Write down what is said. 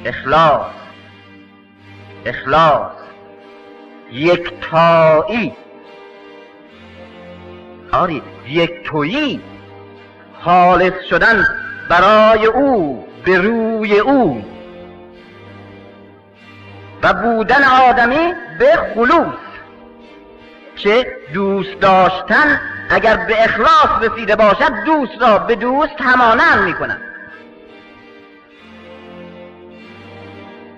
اخلاص، یکتایی، آری یکتویی، خالص شدن برای او، به روی او، و بودن آدمی به خلوص، که دوست داشتن اگر به اخلاص رسیده باشد دوست را به دوست همانند می کند.